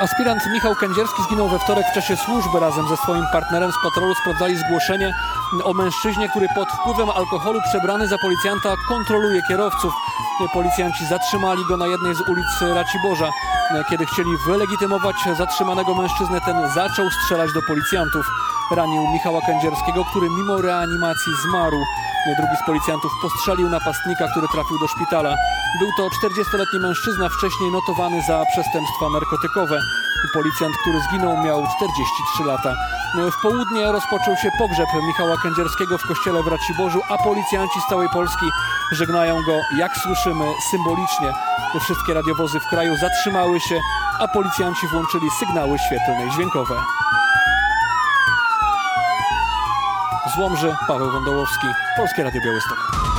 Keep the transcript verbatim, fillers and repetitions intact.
Aspirant Michał Kędzierski zginął we wtorek w czasie służby. Razem ze swoim partnerem z patrolu sprawdzali zgłoszenie o mężczyźnie, który pod wpływem alkoholu przebrany za policjanta kontroluje kierowców. Policjanci zatrzymali go na jednej z ulic Raciborza. Kiedy chcieli wylegitymować zatrzymanego mężczyznę, ten zaczął strzelać do policjantów. Ranił Michała Kędzierskiego, który mimo reanimacji zmarł. Drugi z policjantów postrzelił napastnika, który trafił do szpitala. Był to czterdziestoletni mężczyzna, wcześniej notowany za przestępstwa narkotykowe. Policjant, który zginął, miał czterdzieści trzy lata. W południe rozpoczął się pogrzeb Michała Kędzierskiego w kościele w Raciborzu, a policjanci z całej Polski żegnają go, jak słyszymy, symbolicznie. Wszystkie radiowozy w kraju zatrzymały się, a policjanci włączyli sygnały świetlne i dźwiękowe. Z Łomży Paweł Wądołowski, Polskie Radio Białystok.